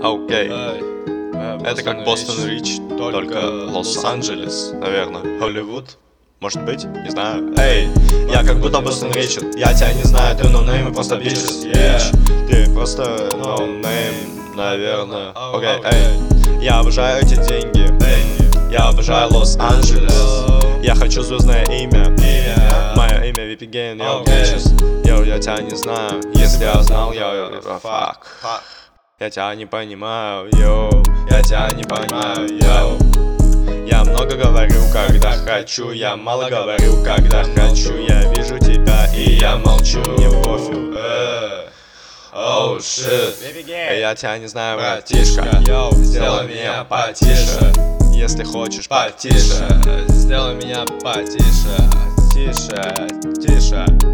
Окей. Это как Бостон Рич, только Лос-Анджелес, наверное. Холливуд? Может быть? Не знаю. Эй, я как будто Бостон Ричард. Я тебя не знаю, ты ноунейм и просто бичес. Ты просто ноунейм, наверное. Окей, эй. Я обожаю эти деньги. Я обожаю Лос-Анджелес. Я хочу звездное имя. Мое имя Випиген, йоу, бичес. Йоу, я тебя не знаю. Если я знал, йоу, фак. Я тебя не понимаю, йоу. Я тебя не понимаю, йоу. Я много говорю, когда хочу. Я мало говорю, когда хочу. Я вижу тебя и я молчу. Мне пофиг. Оу, шит. Я тебя не знаю, братишка. Йоу, сделай меня потише. Если хочешь потише, сделай меня потише. Тише, тише.